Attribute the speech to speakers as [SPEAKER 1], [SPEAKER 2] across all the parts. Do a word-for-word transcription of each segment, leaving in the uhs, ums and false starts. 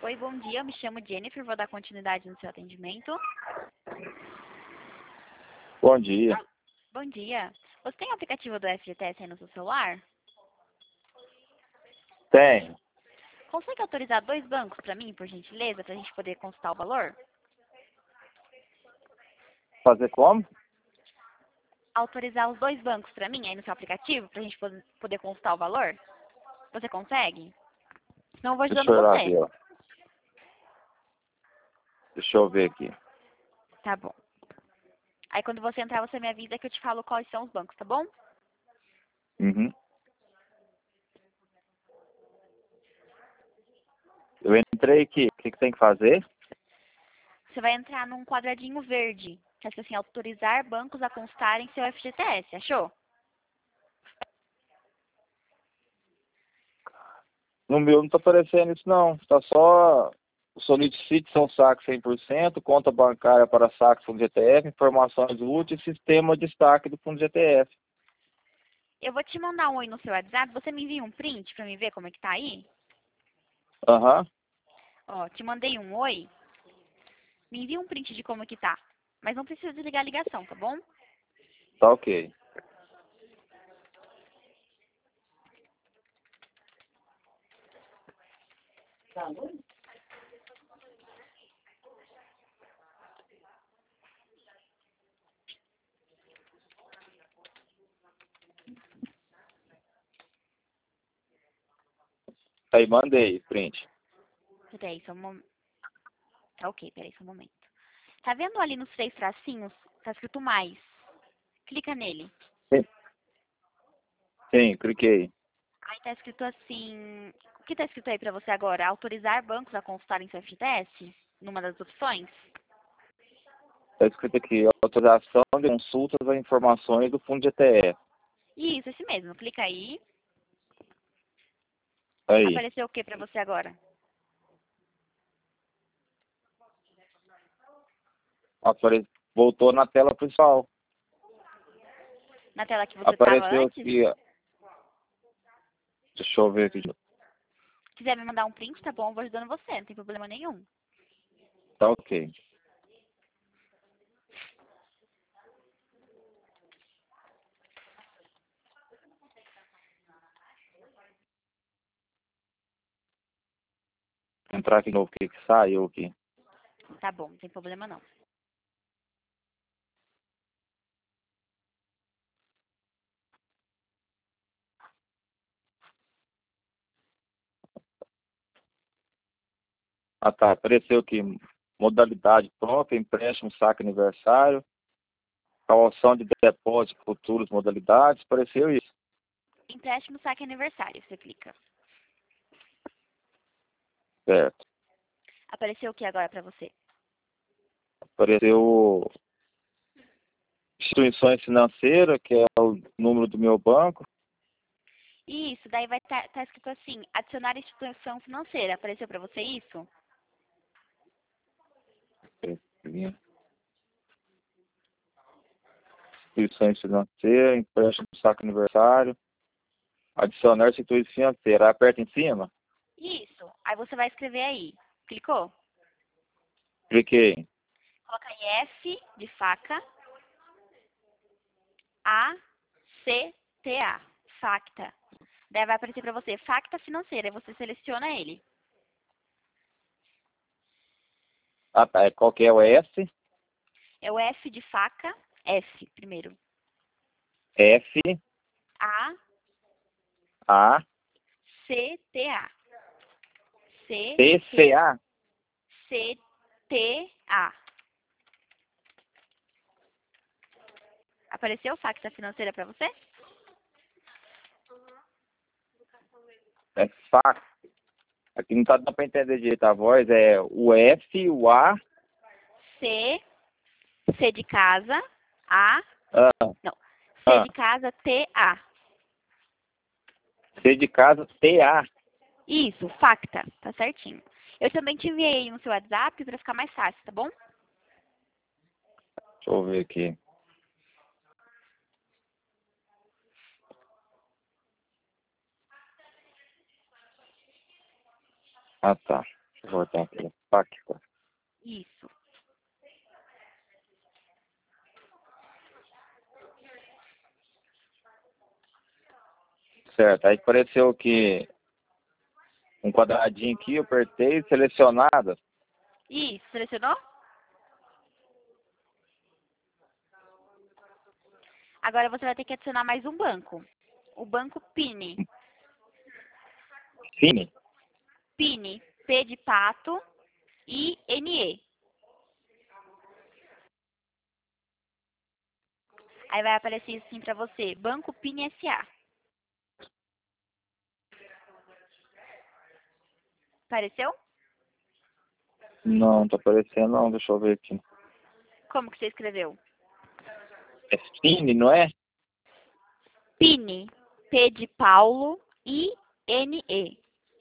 [SPEAKER 1] Oi, bom dia. Eu me chamo Jennifer, vou dar continuidade no seu atendimento.
[SPEAKER 2] Bom dia.
[SPEAKER 1] Bom dia. Você tem o aplicativo do F G T S aí no seu celular?
[SPEAKER 2] Tenho.
[SPEAKER 1] Consegue autorizar dois bancos para mim, por gentileza, para a gente poder consultar o valor?
[SPEAKER 2] Fazer como?
[SPEAKER 1] Autorizar os dois bancos para mim aí no seu aplicativo, para a gente poder poder consultar o valor? Você consegue? Senão eu vou
[SPEAKER 2] Deixa
[SPEAKER 1] ajudando
[SPEAKER 2] eu ir lá
[SPEAKER 1] você.
[SPEAKER 2] ver, ó. Deixa eu ver aqui.
[SPEAKER 1] Tá bom. Aí quando você entrar, você me avisa que eu te falo quais são os bancos, tá bom?
[SPEAKER 2] Uhum. Eu entrei aqui. O que, que tem que fazer?
[SPEAKER 1] Você vai entrar num quadradinho verde, que é assim, autorizar bancos a constarem seu F G T S, achou?
[SPEAKER 2] No meu não tá aparecendo isso, não. Tá só solicite seu saque cem por cento, conta bancária para saque Fundo G T F, informações úteis, sistema de destaque do Fundo G T F.
[SPEAKER 1] Eu vou te mandar um oi no seu WhatsApp, você me envia um print pra me ver como é que tá aí?
[SPEAKER 2] Aham.
[SPEAKER 1] Ó, te mandei um oi, me envia um print de como é que tá. Mas não precisa desligar a ligação, tá bom?
[SPEAKER 2] Tá ok. Aí, mandei, print.
[SPEAKER 1] Peraí, só um momento. Tá ok, peraí, só um momento. Tá vendo ali nos três tracinhos? Tá escrito mais. Clica nele.
[SPEAKER 2] Sim, Sim, cliquei.
[SPEAKER 1] Aí tá escrito assim... O que tá escrito aí pra você agora? Autorizar bancos a consultarem seu F G T S? Numa das opções?
[SPEAKER 2] Tá escrito aqui, autorização de consultas a informações do Fundo G T F.
[SPEAKER 1] Isso, esse mesmo. Clica aí.
[SPEAKER 2] Aí.
[SPEAKER 1] Apareceu o que pra você agora?
[SPEAKER 2] Apare... Voltou na tela principal.
[SPEAKER 1] Na tela que você estava
[SPEAKER 2] Apareceu
[SPEAKER 1] antes?
[SPEAKER 2] aqui, ó. Deixa eu ver aqui.
[SPEAKER 1] Se quiser me mandar um print, tá bom, eu vou ajudando você, não tem problema nenhum.
[SPEAKER 2] Tá ok. Entrar aqui de novo, o que que saiu aqui.
[SPEAKER 1] Tá bom, não tem problema não.
[SPEAKER 2] Ah tá, apareceu aqui. Modalidade própria, empréstimo, saque aniversário, calção de depósito, futuros modalidades. Apareceu isso.
[SPEAKER 1] Empréstimo, saque aniversário, você clica.
[SPEAKER 2] Certo.
[SPEAKER 1] Apareceu o que agora pra você?
[SPEAKER 2] Apareceu instituições financeiras, que é o número do meu banco.
[SPEAKER 1] Isso, daí vai estar tá, tá escrito assim, adicionar instituição financeira. Apareceu pra você isso?
[SPEAKER 2] Instituições financeiras, empréstimo, saque aniversário. Adicionar instituição financeira. Aperta em cima.
[SPEAKER 1] Isso. Aí você vai escrever aí. Clicou?
[SPEAKER 2] Cliquei.
[SPEAKER 1] Coloca aí F de faca, A, C, T, A. Facta. Daí vai aparecer pra você, facta financeira. Aí você seleciona ele.
[SPEAKER 2] Ah tá, qual que é o S?
[SPEAKER 1] É o F de faca, F primeiro.
[SPEAKER 2] F,
[SPEAKER 1] A,
[SPEAKER 2] A,
[SPEAKER 1] C, T, A. C,
[SPEAKER 2] T, C,
[SPEAKER 1] T,
[SPEAKER 2] A.
[SPEAKER 1] C, T, A. Apareceu facta financeira pra você?
[SPEAKER 2] É fac. Aqui não tá dando pra entender direito a voz. É o F, o A.
[SPEAKER 1] C, C de casa, A,
[SPEAKER 2] Ah,
[SPEAKER 1] não, C
[SPEAKER 2] ah,
[SPEAKER 1] de casa, T, A.
[SPEAKER 2] C de casa, T, A.
[SPEAKER 1] Isso, facta, tá certinho. Eu também te enviei aí no seu WhatsApp pra ficar mais fácil, tá bom?
[SPEAKER 2] Deixa eu ver aqui. Ah, tá. Vou botar aqui. Pacto.
[SPEAKER 1] Isso.
[SPEAKER 2] Certo. Aí apareceu que um quadradinho aqui, eu apertei, selecionado.
[SPEAKER 1] Isso, selecionou? Agora você vai ter que adicionar mais um banco. O banco Pini.
[SPEAKER 2] Fine.
[SPEAKER 1] Pini. P de pato. I N E. Aí vai aparecer assim pra você. Banco Pini S A. Apareceu?
[SPEAKER 2] Não, tá aparecendo não. Deixa eu ver aqui.
[SPEAKER 1] Como que você escreveu?
[SPEAKER 2] É Fine, não é?
[SPEAKER 1] Pini. P de Paulo. I N E.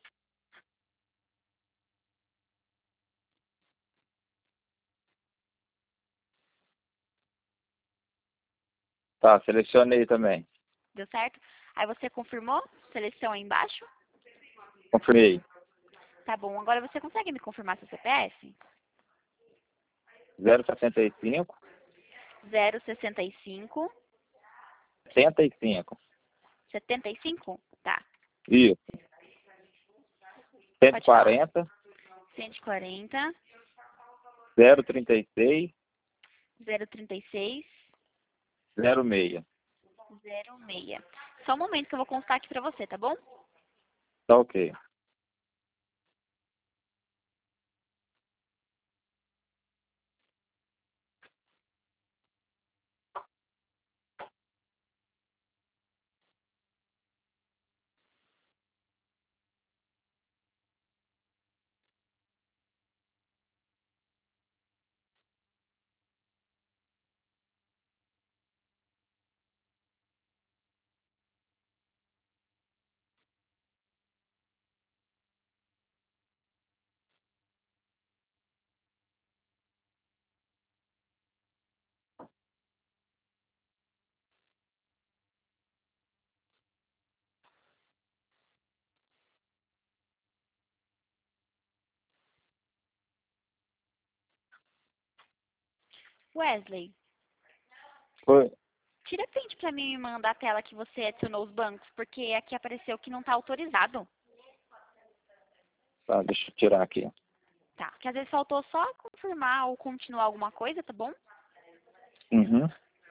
[SPEAKER 2] Tá, selecionei também.
[SPEAKER 1] Deu certo? Aí você confirmou? Seleção aí embaixo?
[SPEAKER 2] Confirmei.
[SPEAKER 1] Tá bom. Agora você consegue me confirmar seu C P F?
[SPEAKER 2] zero sessenta e cinco,
[SPEAKER 1] zero sessenta e cinco.
[SPEAKER 2] setenta e cinco.
[SPEAKER 1] setenta e cinco? Tá.
[SPEAKER 2] Isso. cento e
[SPEAKER 1] Pode falar.
[SPEAKER 2] quarenta,
[SPEAKER 1] cento e quarenta.
[SPEAKER 2] zero trinta e seis,
[SPEAKER 1] zero trinta e seis.
[SPEAKER 2] zero seis.
[SPEAKER 1] zero seis. Só um momento que eu vou constar aqui pra você, tá bom?
[SPEAKER 2] Tá ok.
[SPEAKER 1] Wesley,
[SPEAKER 2] Foi.
[SPEAKER 1] tira print pra mim e me mandar a tela que você adicionou os bancos, porque aqui apareceu que não tá autorizado.
[SPEAKER 2] Tá, deixa eu tirar aqui.
[SPEAKER 1] Tá, que às vezes faltou só confirmar ou continuar alguma coisa, tá bom?
[SPEAKER 2] Uhum.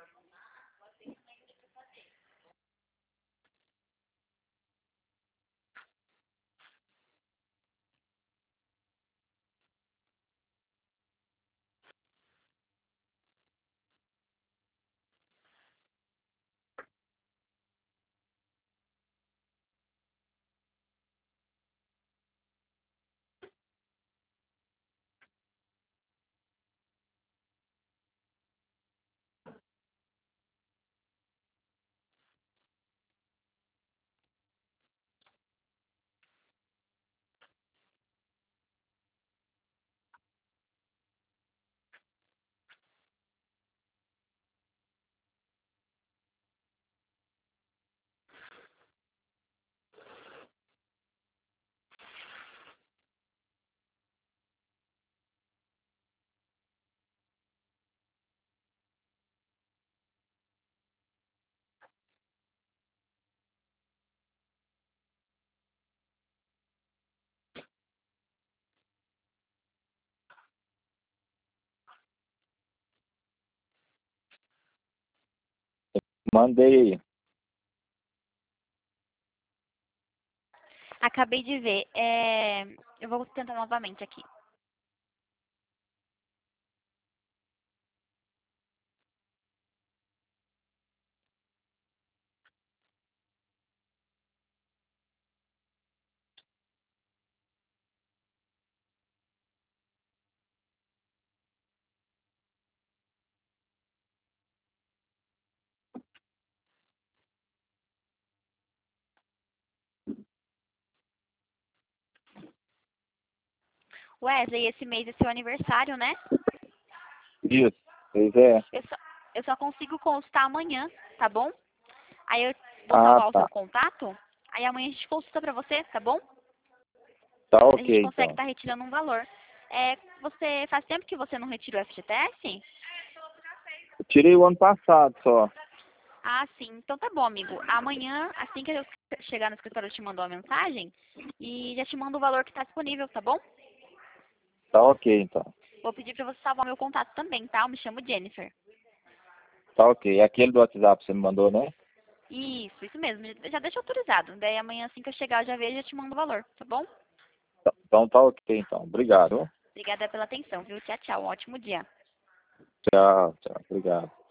[SPEAKER 2] Mandei aí.
[SPEAKER 1] Acabei de ver. É... Eu vou tentar novamente aqui. Wesley, esse mês é seu aniversário, né?
[SPEAKER 2] Isso. Pois é.
[SPEAKER 1] Eu só, eu só consigo constar amanhã, tá bom? Aí eu vou
[SPEAKER 2] Ah,
[SPEAKER 1] salvar o seu
[SPEAKER 2] tá.
[SPEAKER 1] contato, aí amanhã a gente consulta pra você, tá bom?
[SPEAKER 2] Tá
[SPEAKER 1] a
[SPEAKER 2] ok,
[SPEAKER 1] gente consegue
[SPEAKER 2] então.
[SPEAKER 1] estar retirando um valor. É, você faz tempo que você não retirou o F G T S?
[SPEAKER 2] Eu tirei o ano passado só.
[SPEAKER 1] Ah, sim. Então tá bom, amigo. Amanhã, assim que eu chegar no escritório, eu te mando uma mensagem e já te mando o valor que está disponível, tá bom?
[SPEAKER 2] Tá ok, então.
[SPEAKER 1] Vou pedir para você salvar meu contato também, tá? Eu me chamo Jennifer.
[SPEAKER 2] Tá ok. É aquele do WhatsApp que você me mandou, né?
[SPEAKER 1] Isso, isso mesmo. Já deixa autorizado. Daí amanhã, assim que eu chegar, eu já vejo e já te mando o valor, tá bom?
[SPEAKER 2] Tá- Então tá ok, então. Obrigado.
[SPEAKER 1] Obrigada pela atenção, viu? Tchau, tchau. Um ótimo dia.
[SPEAKER 2] Tchau, tchau. Obrigado.